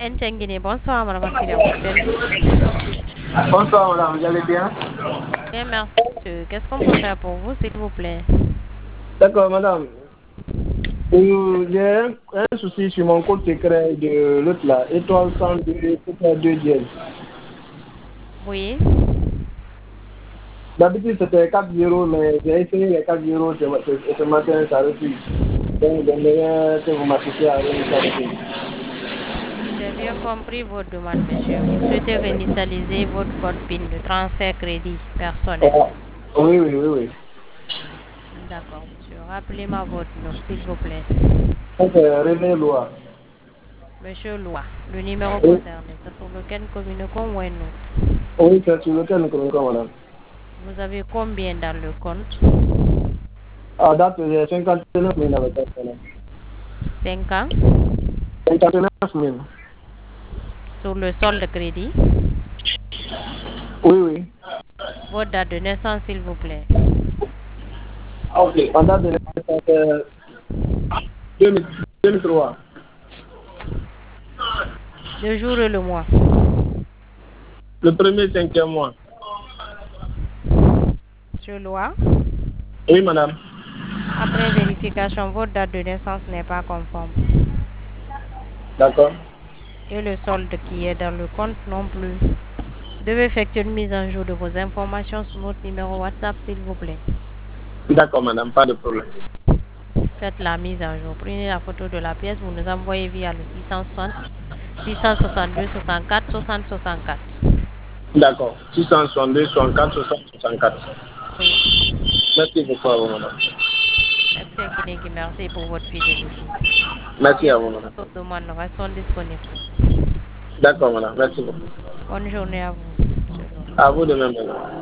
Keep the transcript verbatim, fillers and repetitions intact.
Ntengini, bonsoir Madame Akili Abdel. Bonsoir madame, vous allez bien? Bien, merci monsieur. Qu'est-ce qu'on peut faire pour vous, s'il vous plaît? D'accord madame. Euh, J'ai un, un souci sur mon code secret de l'autre là, étoile cent deux, deux dièse. Oui. D'habitude c'était quatre zéro, mais j'ai essayé les quatre zéro ce, ce, ce matin, ça refuse. Donc j'aimerais que vous m'assistiez à réinitialiser. J'ai bien compris votre demande, monsieur. Vous souhaitez réinitialiser votre code PIN de transfert crédit personnel. Ah, oui, oui, oui, oui. D'accord, monsieur. Rappelez-moi votre nom, s'il vous plaît. Donc c'est René Loa. Monsieur Loa, le numéro Oui, concerné, c'est sur lequel nous communiquons ou un autre. oui c'est sur lequel nous communiquons madame. Vous avez combien dans le compte? À date, j'ai cinquante-neuf mille avec personnel. Cinq ans. cinquante-neuf mille. Sur le solde de crédit. Oui, oui. Votre date de naissance, s'il vous plaît. Ok. En date de naissance, euh, deux mille trois. Le jour et le mois. Le premier cinquième mois. Monsieur Loa. Oui, madame. Après vérification, votre date de naissance n'est pas conforme. D'accord. Et le solde qui est dans le compte non plus. Vous devez effectuer une mise en jour de vos informations sur notre numéro WhatsApp, s'il vous plaît. D'accord, madame, pas de problème. Faites la mise en jour. Prenez la photo de la pièce, vous nous envoyez via le six cent soixante, six cent soixante-deux, soixante-quatre, soixante, soixante-quatre. D'accord. six cent soixante-deux, soixante-quatre, soixante, soixante-quatre. Oui. Merci beaucoup à vous, madame. Merci Nkineki, merci pour votre fidélité. Merci Bien à sûr, vous, madame. nos demandes restent disponibles. D'accord, madame. Merci beaucoup. Bonne journée à vous, monsieur Loa. À vous de même, madame.